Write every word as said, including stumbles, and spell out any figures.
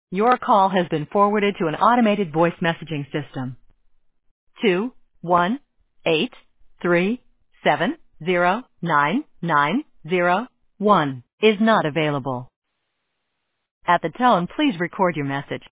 Your call has been forwarded to an automated voice messaging system. Two one eight three seven zero nine nine zero one is not available. At the tone, please record your message.